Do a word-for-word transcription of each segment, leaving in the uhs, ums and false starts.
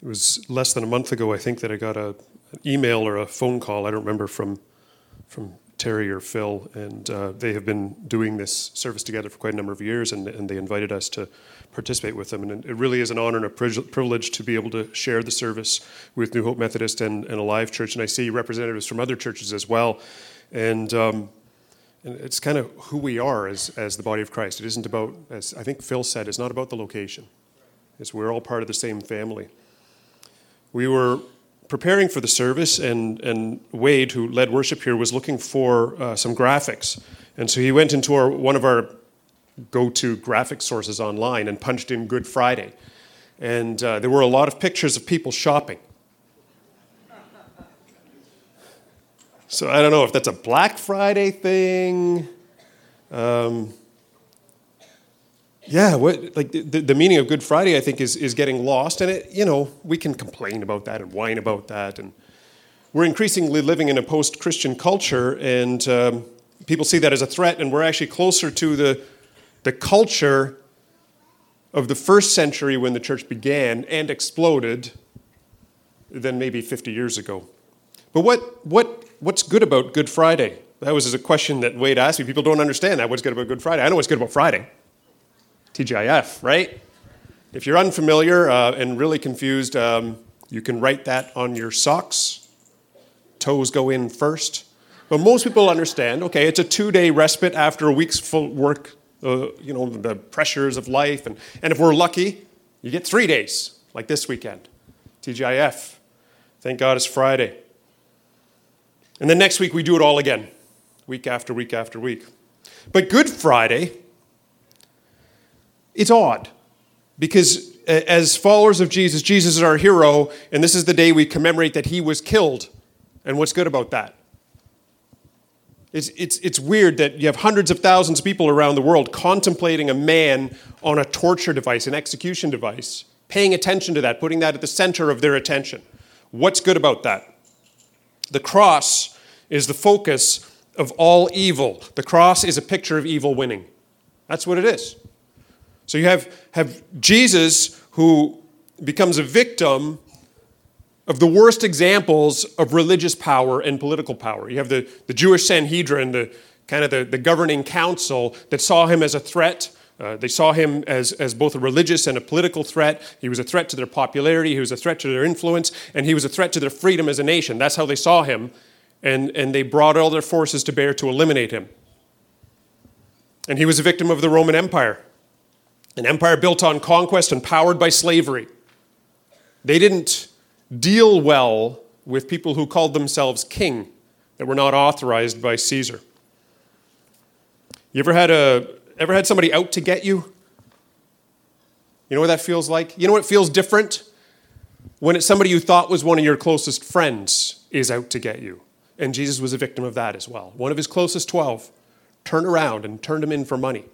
It was less than a month ago, I think, that I got a, an email or a phone call, I don't remember, from from Terry or Phil, and uh, they have been doing this service together for quite a number of years, and, and they invited us to participate with them. And it really is an honor and a privilege to be able to share the service with New Hope Methodist and, and Alive Church, and I see representatives from other churches as well. And, um, and it's kind of who we are as, as the body of Christ. It isn't about, as I think Phil said, it's not about the location. It's we're all part of the same family. We were preparing for the service, and, and Wade, who led worship here, was looking for uh, some graphics. And so he went into our, one of our go-to graphic sources online and punched in Good Friday. And uh, there were a lot of pictures of people shopping. So I don't know if that's a Black Friday thing. Um, yeah, what, like the, the meaning of Good Friday, I think, is is getting lost. And it, you know, we can complain about that and whine about that. And we're increasingly living in a post-Christian culture, and um, people see that as a threat. And we're actually closer to the the culture of the first century when the church began and exploded than maybe fifty years ago. But what what what's good about Good Friday? That was a question that Wade asked me. People don't understand that. What's good about Good Friday? I know what's good about Friday. T G I F, right? If you're unfamiliar uh, and really confused, um, you can write that on your socks. Toes go in first. But most people understand, okay, it's a two-day respite after a week's full work, uh, you know, the pressures of life. And, and if we're lucky, you get three days, like this weekend. T G I F. Thank God it's Friday. And then next week we do it all again, week after week after week. But Good Friday, it's odd, because as followers of Jesus, Jesus is our hero, and this is the day we commemorate that he was killed. And what's good about that? It's, it's, it's weird that you have hundreds of thousands of people around the world contemplating a man on a torture device, an execution device, paying attention to that, putting that at the center of their attention. What's good about that? The cross is the focus of all evil. The cross is a picture of evil winning. That's what it is. So you have, have Jesus, who becomes a victim of the worst examples of religious power and political power. You have the, the Jewish Sanhedrin, the kind of the, the governing council that saw him as a threat. Uh, they saw him as, as both a religious and a political threat. He was a threat to their popularity. He was a threat to their influence. And he was a threat to their freedom as a nation. That's how they saw him. And, and they brought all their forces to bear to eliminate him. And he was a victim of the Roman Empire. An empire built on conquest and powered by slavery. They didn't deal well with people who called themselves king, that were not authorized by Caesar. You ever had a ever had somebody out to get you? You know what that feels like? You know what feels different? When it's somebody you thought was one of your closest friends is out to get you. And Jesus was a victim of that as well. One of his closest twelve turned around and turned him in for money.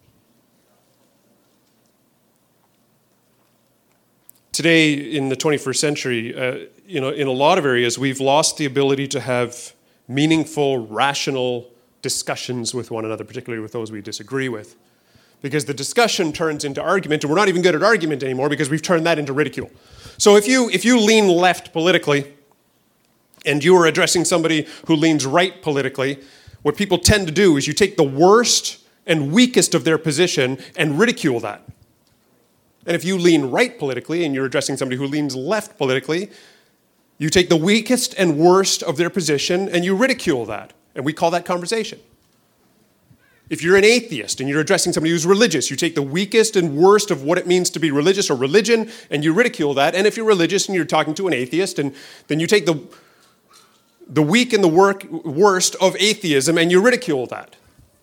Today, in the twenty-first century, uh, you know, in a lot of areas, we've lost the ability to have meaningful, rational discussions with one another, particularly with those we disagree with. Because the discussion turns into argument, and we're not even good at argument anymore because we've turned that into ridicule. So if you if you lean left politically, and you are addressing somebody who leans right politically, what people tend to do is you take the worst and weakest of their position and ridicule that. And if you lean right politically and you're addressing somebody who leans left politically, you take the weakest and worst of their position and you ridicule that. And we call that conversation. If you're an atheist and you're addressing somebody who's religious, you take the weakest and worst of what it means to be religious or religion and you ridicule that. And if you're religious and you're talking to an atheist, and then you take the, the weak and the work, worst of atheism and you ridicule that.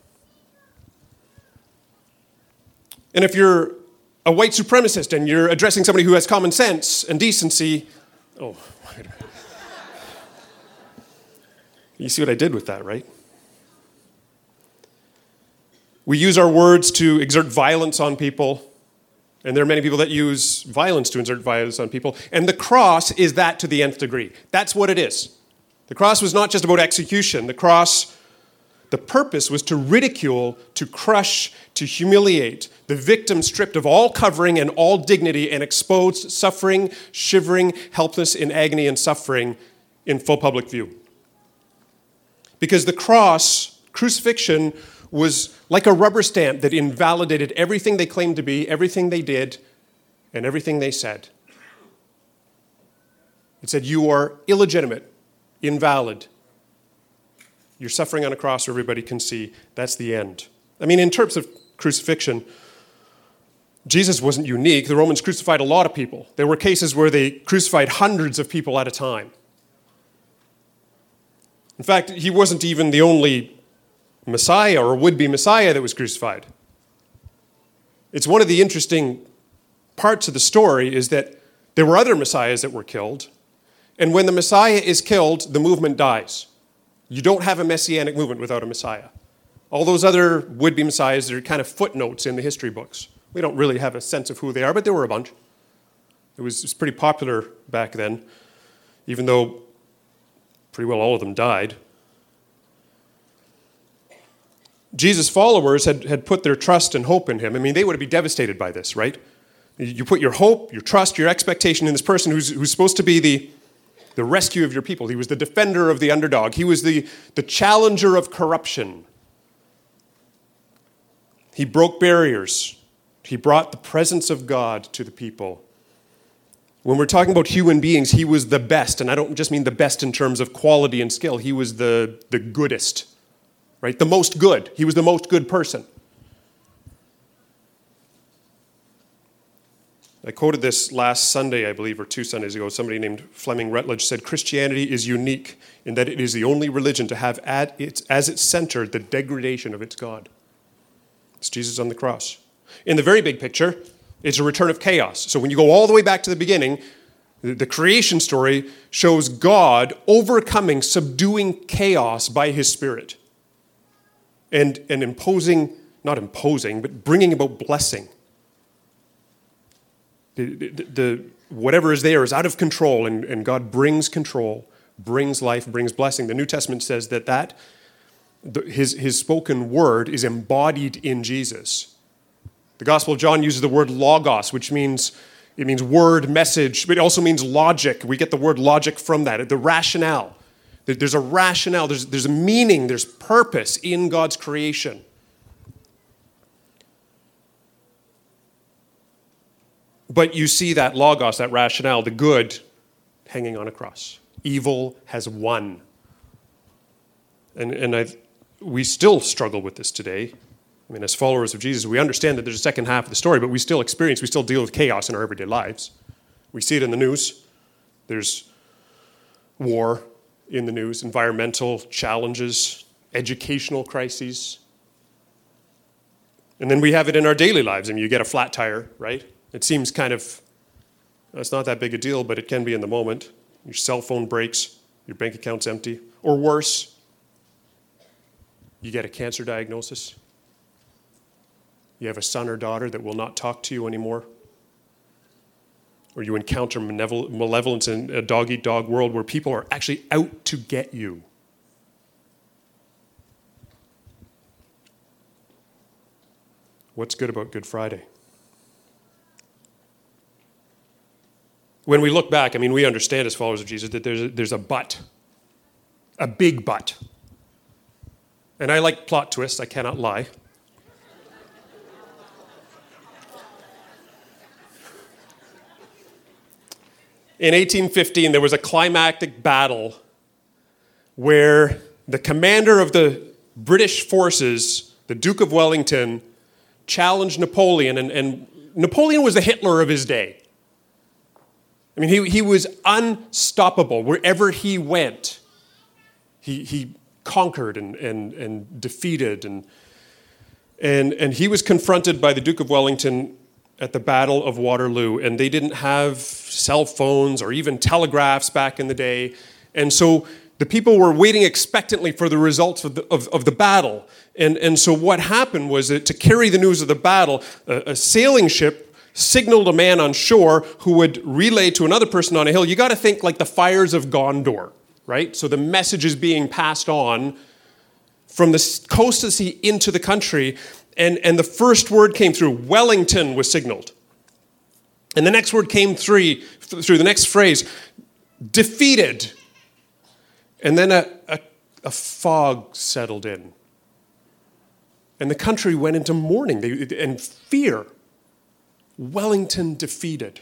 And if you're a white supremacist and you're addressing somebody who has common sense and decency, oh, you see what I did with that, right? We use our words to exert violence on people, and there are many people that use violence to exert violence on people, and the cross is that to the nth degree. That's what it is. The cross was not just about execution. The cross The purpose was to ridicule, to crush, to humiliate, the victim stripped of all covering and all dignity and exposed, suffering, shivering, helpless in agony and suffering in full public view. Because the cross, crucifixion, was like a rubber stamp that invalidated everything they claimed to be, everything they did, and everything they said. It said, you are illegitimate, invalid. You're suffering on a cross where everybody can see. That's the end. I mean, in terms of crucifixion, Jesus wasn't unique. The Romans crucified a lot of people. There were cases where they crucified hundreds of people at a time. In fact, he wasn't even the only Messiah or would-be Messiah that was crucified. It's one of the interesting parts of the story is that there were other Messiahs that were killed, and when the Messiah is killed, the movement dies. You don't have a messianic movement without a Messiah. All those other would-be Messiahs, they're kind of footnotes in the history books. We don't really have a sense of who they are, but there were a bunch. It was, it was pretty popular back then, even though pretty well all of them died. Jesus' followers had, had put their trust and hope in him. I mean, they would be devastated by this, right? You put your hope, your trust, your expectation in this person who's, who's supposed to be the, the rescue of your people. He was the defender of the underdog. He was the, the challenger of corruption. He broke barriers. He brought the presence of God to the people. When we're talking about human beings, he was the best, and I don't just mean the best in terms of quality and skill. He was the, the goodest, right? The most good. He was the most good person. I quoted this last Sunday, I believe, or two Sundays ago. Somebody named Fleming Rutledge said, Christianity is unique in that it is the only religion to have at its, as its center the degradation of its God. It's Jesus on the cross. In the very big picture, it's a return of chaos. So when you go all the way back to the beginning, the creation story shows God overcoming, subduing chaos by his Spirit. And, and imposing, not imposing, but bringing about blessing. The, the, the, whatever is there is out of control, and, and God brings control, brings life, brings blessing. The New Testament says that, that the, his, his spoken word is embodied in Jesus. The Gospel of John uses the word logos, which means it means word, message, but it also means logic. We get the word logic from that, the rationale. There's a rationale, there's, there's a meaning, there's purpose in God's creation. But you see that logos, that rationale, the good, hanging on a cross. Evil has won. And, and I, we still struggle with this today. I mean, as followers of Jesus, we understand that there's a second half of the story, but we still experience, we still deal with chaos in our everyday lives. We see it in the news. There's war in the news, environmental challenges, educational crises. And then we have it in our daily lives. I mean, you get a flat tire, right? It seems kind of, it's not that big a deal, but it can be in the moment. Your cell phone breaks, your bank account's empty. Or worse, you get a cancer diagnosis. You have a son or daughter that will not talk to you anymore. Or you encounter malevolence in a dog-eat-dog world where people are actually out to get you. What's good about Good Friday? When we look back, I mean, we understand as followers of Jesus that there's a, there's a but, a big but. And I like plot twists, I cannot lie. In eighteen fifteen, there was a climactic battle where the commander of the British forces, the Duke of Wellington, challenged Napoleon, and, and Napoleon was the Hitler of his day. I mean, he, he was unstoppable. Wherever he went, he, he conquered and, and, and defeated. And, and, and he was confronted by the Duke of Wellington at the Battle of Waterloo. And they didn't have cell phones or even telegraphs back in the day. And so the people were waiting expectantly for the results of the, of, of the battle. And, and so what happened was that to carry the news of the battle, a, a sailing ship signaled a man on shore who would relay to another person on a hill. You got to think like the fires of Gondor, right? So the message is being passed on from the coast of the sea into the country, and, and the first word came through. Wellington was signaled. And the next word came through, through the next phrase, defeated. And then a, a, a fog settled in. And the country went into mourning and fear. Wellington defeated.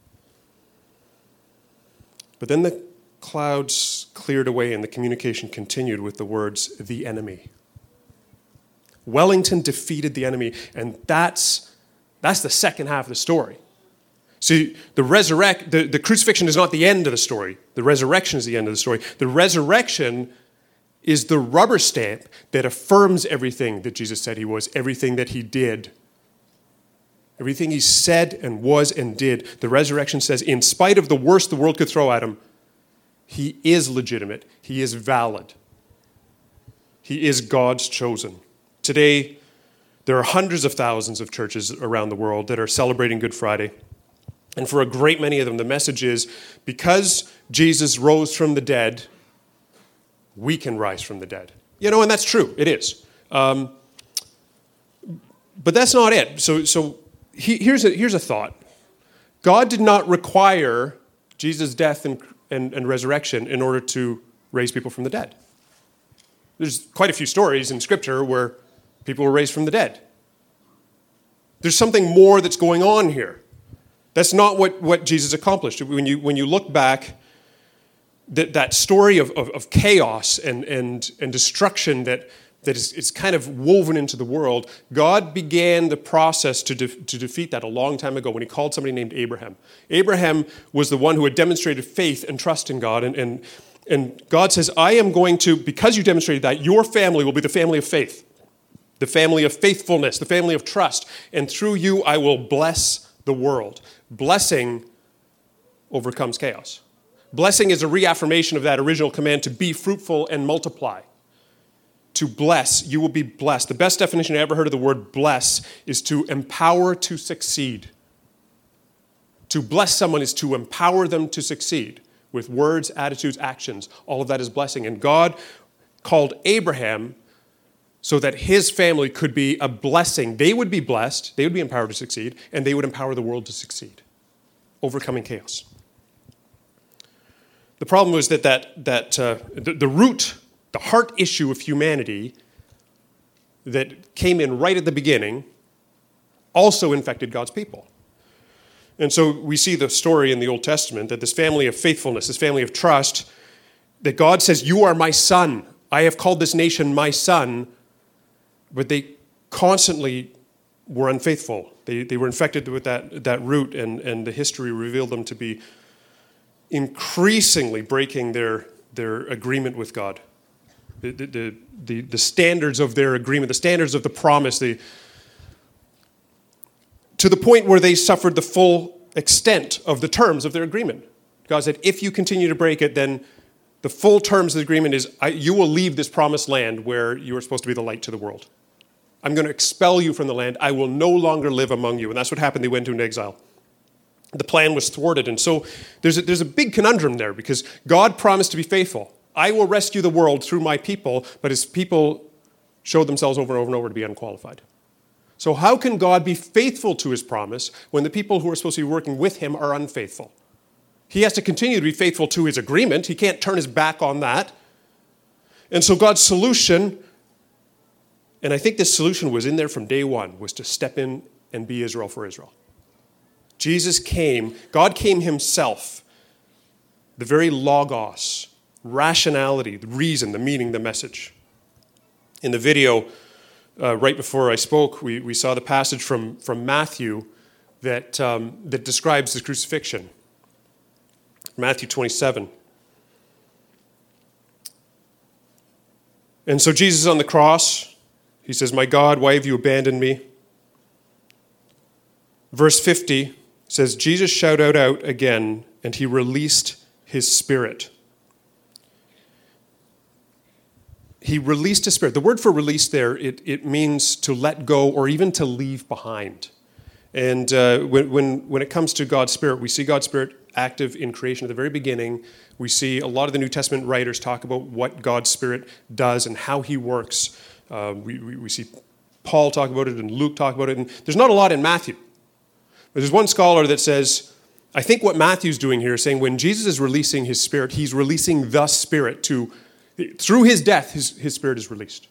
But then the clouds cleared away and the communication continued with the words, the enemy. Wellington defeated the enemy, and that's, that's the second half of the story. See, the resurrect, the, the crucifixion is not the end of the story. The resurrection is the end of the story. The resurrection is the rubber stamp that affirms everything that Jesus said he was, everything that he did. Everything he said and was and did. The resurrection says, in spite of the worst the world could throw at him, he is legitimate. He is valid. He is God's chosen. Today, there are hundreds of thousands of churches around the world that are celebrating Good Friday. And for a great many of them, the message is, because Jesus rose from the dead, we can rise from the dead. You know, and that's true. It is. Um, but that's not it. So, so he, here's a here's a thought. God did not require Jesus' death and, and, and resurrection in order to raise people from the dead. There's quite a few stories in Scripture where people were raised from the dead. There's something more that's going on here. That's not what, what Jesus accomplished. When you when you look back, that, that story of, of, of chaos and, and, and destruction that, that is, is kind of woven into the world, God began the process to, de, to defeat that a long time ago when he called somebody named Abraham. Abraham was the one who had demonstrated faith and trust in God. And, and, and God says, I am going to, because you demonstrated that, your family will be the family of faith, the family of faithfulness, the family of trust. And through you, I will bless the world. Blessing overcomes chaos. Blessing is a reaffirmation of that original command to be fruitful and multiply. To bless, you will be blessed. The best definition I ever heard of the word bless is to empower to succeed. To bless someone is to empower them to succeed with words, attitudes, actions. All of that is blessing. And God called Abraham so that his family could be a blessing. They would be blessed, they would be empowered to succeed, and they would empower the world to succeed, overcoming chaos. The problem was that, that, that uh, the, the root, the heart issue of humanity that came in right at the beginning also infected God's people. And so we see the story in the Old Testament that this family of faithfulness, this family of trust, that God says, you are my son. I have called this nation my son. But they constantly were unfaithful. They, they were infected with that, that root, and, and the history revealed them to be increasingly breaking their, their agreement with God. The, the, the, the standards of their agreement, the standards of the promise, the, to the point where they suffered the full extent of the terms of their agreement. God said, if you continue to break it, then the full terms of the agreement is, I, you will leave this promised land where you are supposed to be the light to the world. I'm going to expel you from the land. I will no longer live among you. And that's what happened. They went into exile. The plan was thwarted. And so there's a, there's a big conundrum there because God promised to be faithful. I will rescue the world through my people, but his people showed themselves over and over and over to be unqualified. So how can God be faithful to his promise when the people who are supposed to be working with him are unfaithful? He has to continue to be faithful to his agreement. He can't turn his back on that. And so God's solution, and I think this solution was in there from day one, was to step in and be Israel for Israel. Jesus came, God came himself, the very logos, rationality, the reason, the meaning, the message. In the video, uh, right before I spoke, we, we saw the passage from, from Matthew that, um, that describes the crucifixion. Matthew twenty-seven. And so Jesus is on the cross. He says, my God, why have you abandoned me? Verse fifty says, Jesus shouted out again, and he released his spirit. He released his spirit. The word for release there, it, it means to let go or even to leave behind. And uh, when, when, when it comes to God's Spirit, we see God's Spirit active in creation at the very beginning. We see a lot of the New Testament writers talk about what God's Spirit does and how he works. Uh, we, we, we see Paul talk about it and Luke talk about it. And there's not a lot in Matthew. But there's one scholar that says, I think what Matthew's doing here is saying when Jesus is releasing his Spirit, he's releasing the Spirit to, through his death, his, his Spirit is released.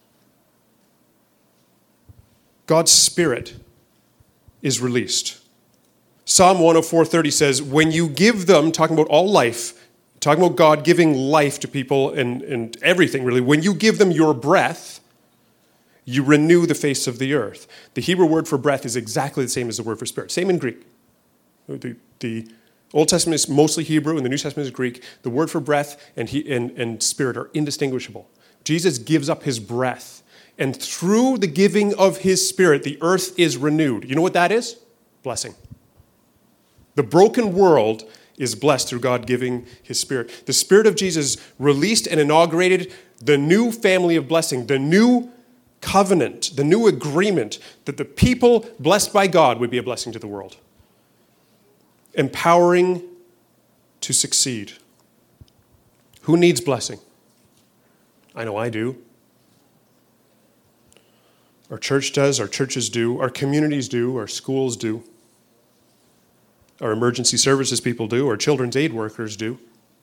God's Spirit is released. Psalm one oh four thirty says, when you give them, talking about all life, talking about God giving life to people and, and everything really, when you give them your breath, you renew the face of the earth. The Hebrew word for breath is exactly the same as the word for spirit. Same in Greek. The, the Old Testament is mostly Hebrew and the New Testament is Greek. The word for breath and, he, and, and spirit are indistinguishable. Jesus gives up his breath. And through the giving of his Spirit, the earth is renewed. You know what that is? Blessing. The broken world is blessed through God giving his Spirit. The Spirit of Jesus released and inaugurated the new family of blessing, the new covenant, the new agreement that the people blessed by God would be a blessing to the world. Empowering to succeed. Who needs blessing? I know I do. Our church does, our churches do, our communities do, our schools do. Our emergency services people do, our children's aid workers do.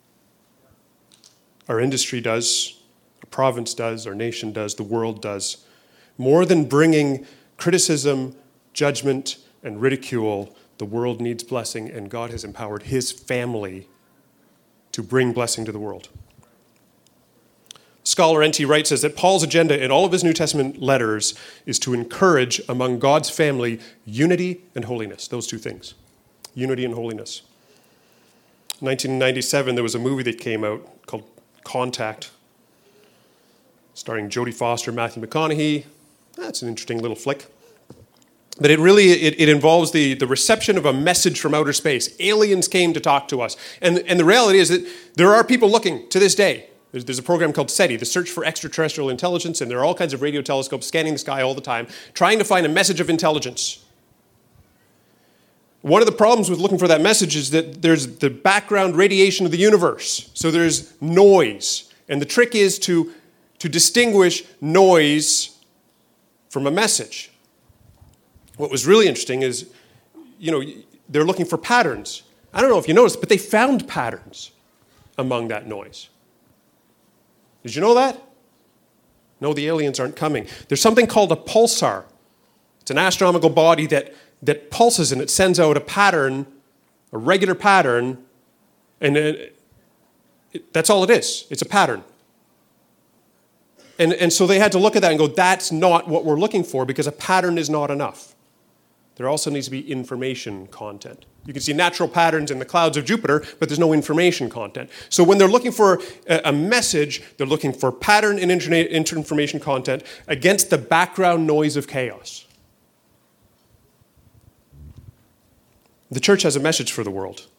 Our industry does, our province does, our nation does, the world does. More than bringing criticism, judgment, and ridicule, the world needs blessing, and God has empowered his family to bring blessing to the world. Scholar N T Wright says that Paul's agenda in all of his New Testament letters is to encourage among God's family unity and holiness, those two things, unity and holiness. In nineteen ninety-seven, there was a movie that came out called Contact, starring Jodie Foster, Matthew McConaughey. That's an interesting little flick. But it really, it, it involves the, the reception of a message from outer space. Aliens came to talk to us. And, and the reality is that there are people looking to this day. There's, there's a program called SETI, the Search for Extraterrestrial Intelligence, and there are all kinds of radio telescopes scanning the sky all the time, trying to find a message of intelligence. One of the problems with looking for that message is that there's the background radiation of the universe. So there's noise. And the trick is to, to distinguish noise from a message. What was really interesting is, you know, they're looking for patterns. I don't know if you noticed, but they found patterns among that noise. Did you know that? No, the aliens aren't coming. There's something called a pulsar. It's an astronomical body that, that pulses and it sends out a pattern, a regular pattern, and it, it, that's all it is. It's a pattern. And, and so they had to look at that and go, that's not what we're looking for because a pattern is not enough. There also needs to be information content. You can see natural patterns in the clouds of Jupiter, but there's no information content. So when they're looking for a message, they're looking for pattern and information content against the background noise of chaos. The church has a message for the world.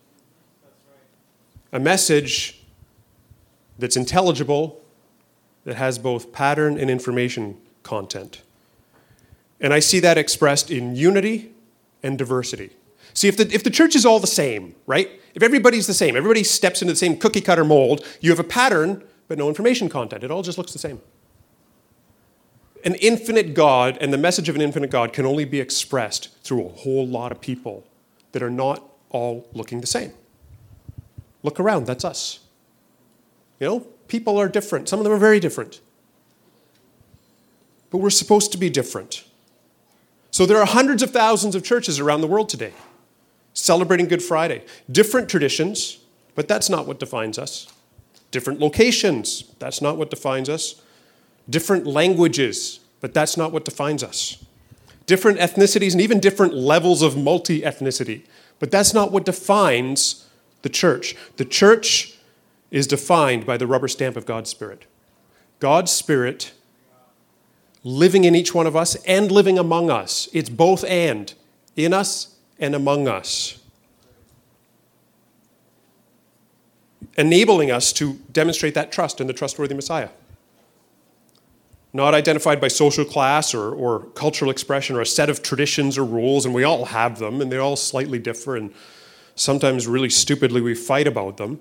A message that's intelligible, that has both pattern and information content. And I see that expressed in unity and diversity. See, if the, if the church is all the same, right? If everybody's the same, everybody steps into the same cookie cutter mold, you have a pattern, but no information content. It all just looks the same. An infinite God and the message of an infinite God can only be expressed through a whole lot of people that are not all looking the same. Look around, that's us. You know, people are different. Some of them are very different. But we're supposed to be different. So there are hundreds of thousands of churches around the world today celebrating Good Friday. Different traditions, but that's not what defines us. Different locations, that's not what defines us. Different languages, but that's not what defines us. Different ethnicities and even different levels of multi-ethnicity, but that's not what defines the church. The church is defined by the rubber stamp of God's Spirit. God's Spirit living in each one of us and living among us. It's both and, in us and among us. Enabling us to demonstrate that trust in the trustworthy Messiah. Not identified by social class or, or cultural expression or a set of traditions or rules, and we all have them, and they all slightly differ, and Sometimes really stupidly we fight about them.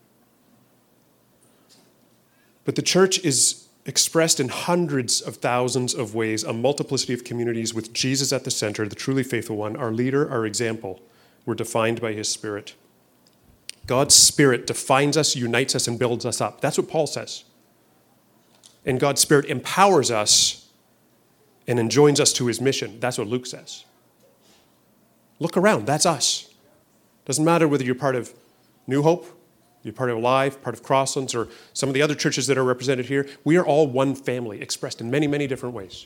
But the church is expressed in hundreds of thousands of ways, a multiplicity of communities with Jesus at the center, the truly faithful one, our leader, our example. We're defined by his Spirit. God's Spirit defines us, unites us, and builds us up. That's what Paul says. And God's Spirit empowers us and enjoins us to his mission. That's what Luke says. Look around. That's us. Doesn't matter whether you're part of New Hope, you're part of Alive, part of Crosslands, or some of the other churches that are represented here. We are all one family, expressed in many, many different ways.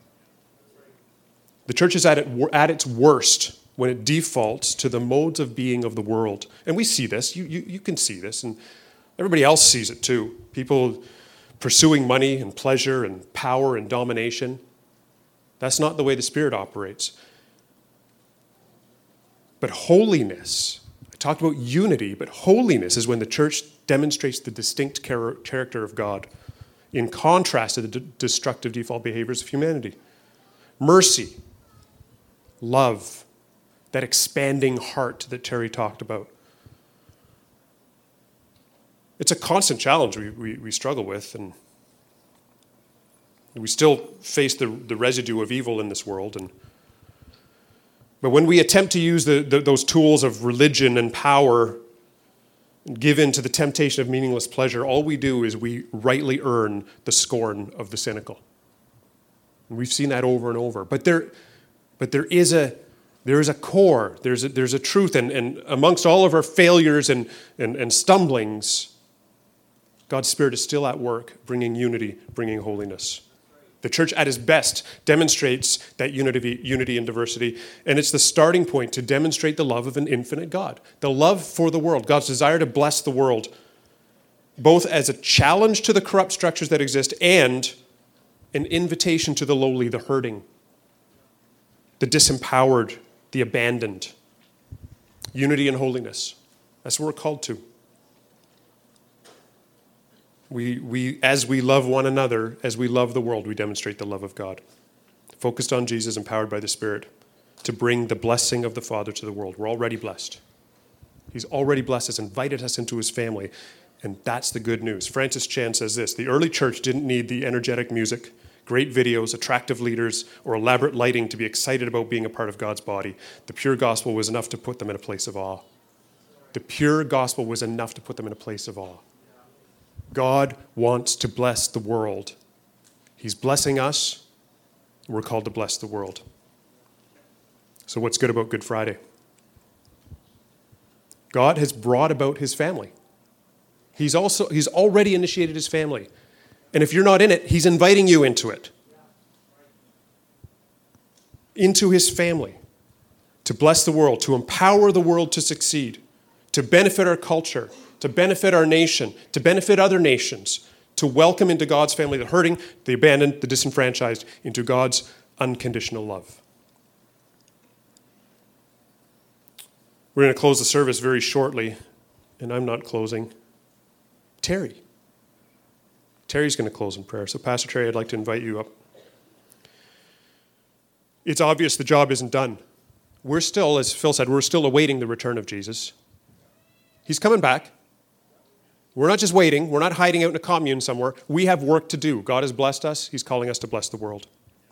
The church is at, it, at its worst when it defaults to the modes of being of the world. And we see this. You, you, you can see this. And everybody else sees it too. People pursuing money and pleasure and power and domination. That's not the way the Spirit operates. But holiness, I talked about unity, but holiness is when the church demonstrates the distinct char- character of God in contrast to the d- destructive default behaviors of humanity. Mercy, love, that expanding heart that Terry talked about. It's a constant challenge we, we, we struggle with, and we still face the, the residue of evil in this world. And But when we attempt to use the, the, those tools of religion and power and give in to the temptation of meaningless pleasure, all we do is we rightly earn the scorn of the cynical. And we've seen that over and over. But there, but there is a There is a core, there's a, there's a truth, and, and amongst all of our failures and, and, and stumblings, God's Spirit is still at work, bringing unity, bringing holiness. The church at its best demonstrates that unity, unity and diversity, and it's the starting point to demonstrate the love of an infinite God, the love for the world, God's desire to bless the world, both as a challenge to the corrupt structures that exist and an invitation to the lowly, the hurting, the disempowered, the abandoned. Unity and holiness. That's what we're called to. We, we, as we love one another, as we love the world, we demonstrate the love of God. Focused on Jesus, empowered by the Spirit, to bring the blessing of the Father to the world. We're already blessed. He's already blessed us, invited us into his family, and that's the good news. Francis Chan says this: the early church didn't need the energetic music, great videos, attractive leaders, or elaborate lighting to be excited about being a part of God's body. The pure gospel was enough to put them in a place of awe. The pure gospel was enough to put them in a place of awe. God wants to bless the world. He's blessing us. We're called to bless the world. So what's good about Good Friday? God has brought about his family. He's also he's already initiated his family. And if you're not in it, he's inviting you into it. Into his family. To bless the world, to empower the world to succeed, to benefit our culture, to benefit our nation, to benefit other nations, to welcome into God's family the hurting, the abandoned, the disenfranchised, into God's unconditional love. We're going to close the service very shortly, and I'm not closing. Terry. Terry's going to close in prayer. So Pastor Terry, I'd like to invite you up. It's obvious the job isn't done. We're still, as Phil said, we're still awaiting the return of Jesus. He's coming back. We're not just waiting. We're not hiding out in a commune somewhere. We have work to do. God has blessed us. He's calling us to bless the world.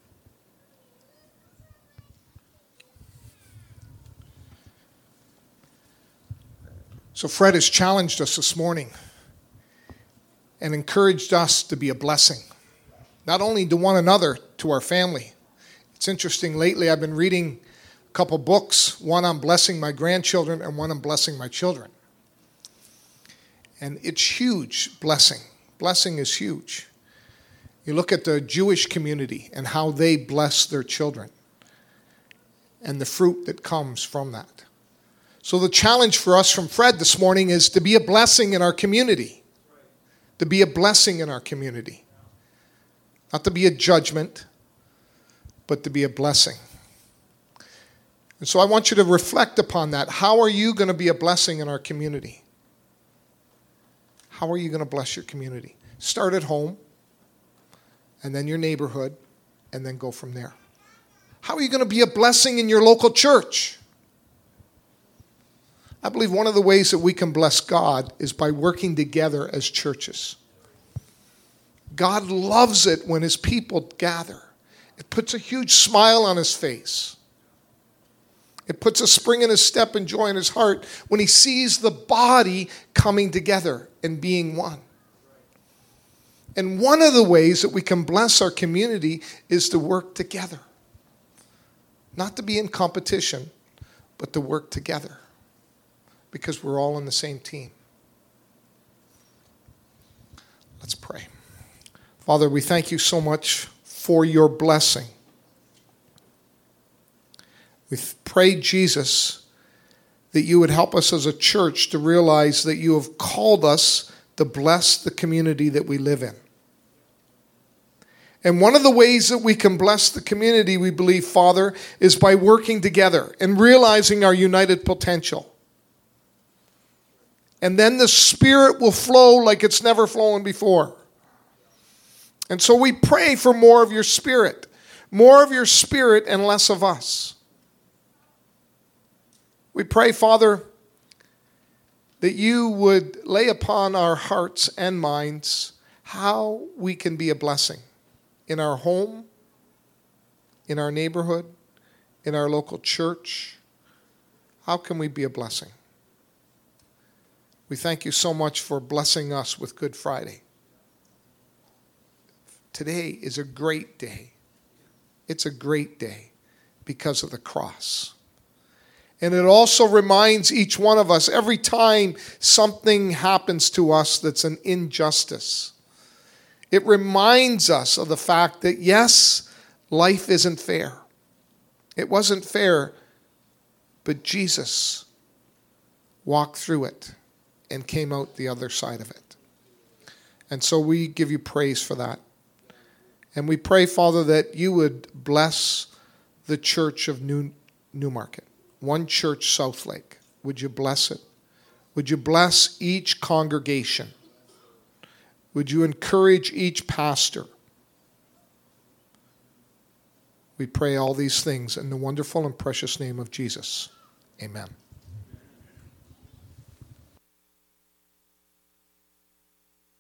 So Fred has challenged us this morning and encouraged us to be a blessing, not only to one another, to our family. It's interesting, lately I've been reading a couple books, one on blessing my grandchildren and one on blessing my children. And it's huge, blessing. Blessing is huge. You look at the Jewish community and how they bless their children and the fruit that comes from that. So the challenge for us from Fred this morning is to be a blessing in our community. To be a blessing in our community. Not to be a judgment, but to be a blessing. And so I want you to reflect upon that. How are you going to be a blessing in our community? How are you going to bless your community? Start at home, and then your neighborhood, and then go from there. How are you going to be a blessing in your local church? I believe one of the ways that we can bless God is by working together as churches. God loves it when his people gather. It puts a huge smile on his face. It puts a spring in his step and joy in his heart when he sees the body coming together and being one. And one of the ways that we can bless our community is to work together. Not to be in competition, but to work together. Because we're all on the same team. Let's pray. Father, we thank you so much for your blessing. We pray, Jesus, that you would help us as a church to realize that you have called us to bless the community that we live in. And one of the ways that we can bless the community, we believe, Father, is by working together and realizing our united potential. And then the Spirit will flow like it's never flown before. And so we pray for more of your Spirit. More of your Spirit and less of us. We pray, Father, that you would lay upon our hearts and minds how we can be a blessing in our home, in our neighborhood, in our local church. How can we be a blessing? We thank you so much for blessing us with Good Friday. Today is a great day. It's a great day because of the cross. And it also reminds each one of us, every time something happens to us that's an injustice, it reminds us of the fact that, yes, life isn't fair. It wasn't fair, but Jesus walked through it and came out the other side of it. And so we give you praise for that. And we pray, Father, that you would bless the church of New Newmarket, One Church Southlake. Would you bless it? Would you bless each congregation? Would you encourage each pastor? We pray all these things in the wonderful and precious name of Jesus. Amen.